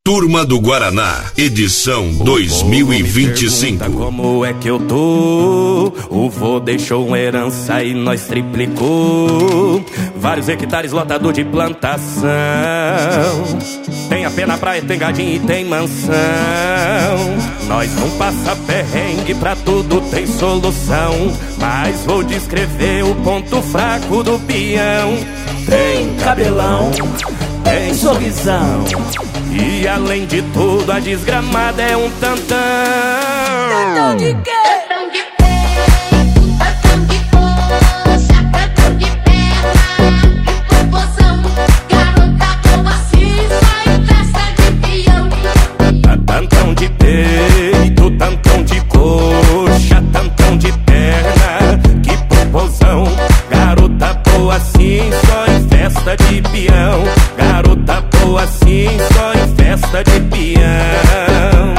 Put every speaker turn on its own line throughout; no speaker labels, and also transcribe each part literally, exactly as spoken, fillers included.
Turma do Guaraná, edição dois mil e vinte e cinco.
Como é que eu tô? O vô deixou uma herança e nós triplicou. Vários hectares lotado de plantação. Tem a pena praia, tem gadinho e tem mansão. Nós não passa perrengue, pra tudo tem solução. Mas vou descrever o ponto fraco do peão. Tem cabelão, tem sorrisão. E além de tudo, a desgramada é um tantão.
Tantão de quê?
Tantão de peito, tantão de coxa, tantão de perna, que proporção. Garota boa assim, só em festa de peão.
Tantão de peito, tantão de coxa, tantão de perna, que proporção. Garota boa assim, só em festa de peão. Garota boa assim, só em festa de peão.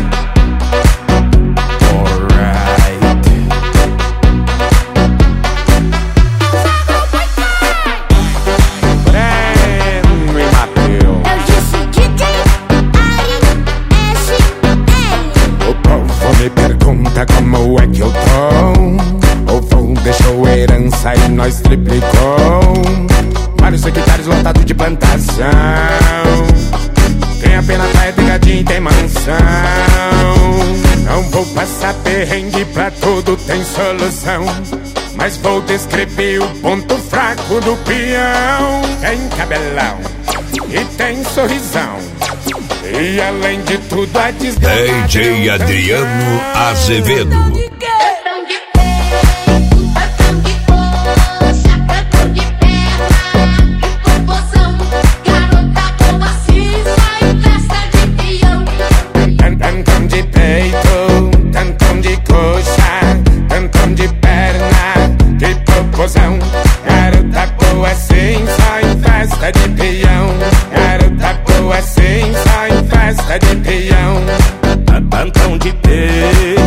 Alright. Breno e Mateus.
Eu disse D J Ari S L.
O povo me pergunta como é que eu tô. O vô deixou herança e nós triplicou. Vários hectares lotados de plantação. Tem a pena praia, tem gadinho e tem mansão. Não vou passar perrengue, pra tudo tem solução. Mas vou descrever o ponto fraco do peão. Tem cabelão e tem sorrisão. E além de tudo a desgraça.
D J Adriano Azevedo.
Tantão de quê?
Tantão de peito, tantão de coxa, tantão de perna, que proporção. Garota boa assim, só em festa de peão.
Tantão de peito, tantão de coxa, tantão de perna, que proporção. Garota boa assim, só em festa de peão. Garota boa assim, só em festa de peão.
Tantão de peito,